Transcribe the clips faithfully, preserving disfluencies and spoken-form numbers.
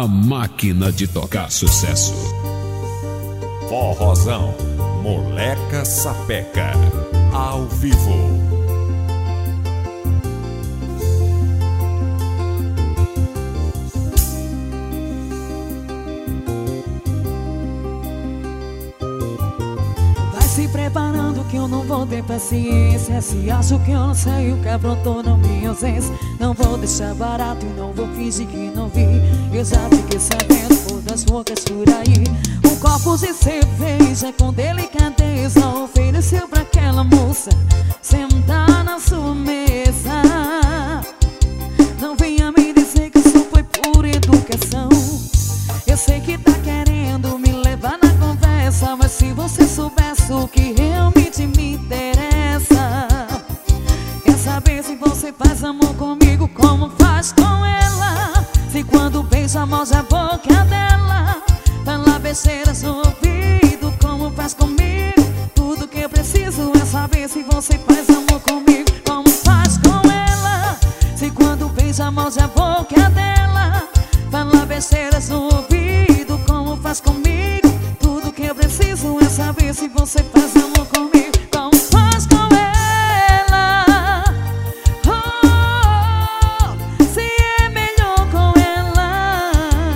A máquina de tocar sucesso. Forrozão, Moleca Sapeca, ao vivo. Se preparando que eu não vou ter paciência. Se acho que eu não sei o que aprontou na minha ausência, não vou deixar barato e não vou fingir que não vi. Eu já fiquei sabendo por das bocas por aí. Um copo de cerveja com delicadeza ofereceu pra aquela moça sentar na sua mesa. Não venha me dizer que isso foi por educação. Eu sei que tá querendo me levar na conversa, mas se você soubesse o que realmente me interessa, quer saber se você faz amor comigo como faz com ela? Se quando beija morde a boca dela, fala besteiras no ouvido como faz comigo? Tudo que eu preciso é saber se você faz amor comigo como faz com ela. Se quando beija morde a boca dela, fala besteiras no ouvido como faz comigo? Tudo que eu preciso é saber se você faz amor comigo como faz com ela. Oh, se é melhor com ela.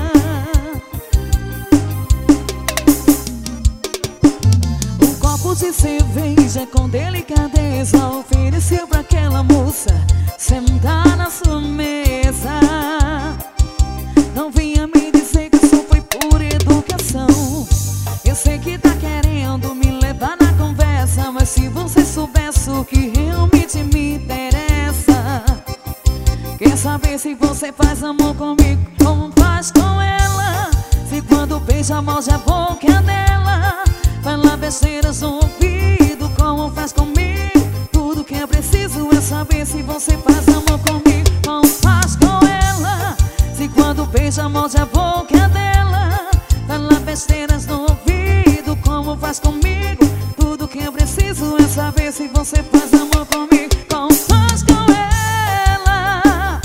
Um copo de cerveja com delicadeza ofereceu pra aquela moça sentar na sua mesa. Não venha me dizer que isso foi por educação. Eu sei que tá querendo me levar na conversa, mas se você soubesse o que realmente me interessa, quer saber se você faz amor comigo como faz com ela? Se quando beija morde a boca dela, fala besteiras no ouvido como faz comigo? Tudo que eu preciso é saber se você faz amor comigo como faz com ela. Se quando beija morde a boca dela, fala besteiras no ouvido como faz comigo? Tudo que eu preciso é saber se você faz amor comigo como faz com ela.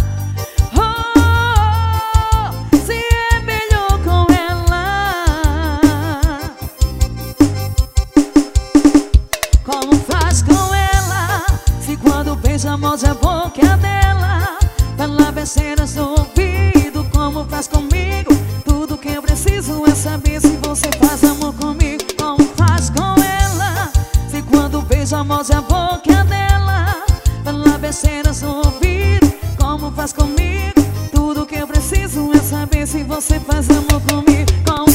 Oh, se é melhor com ela. Como faz com ela? Se quando beija morde a boca dela, fala besteiras no ouvido como faz comigo? Tudo que eu preciso é saber se você faz amor comigo como faz com ela. Se quando beija morde a boca dela, fala besteiras no ouvido como faz comigo? Tudo que eu preciso é saber se você faz amor comigo como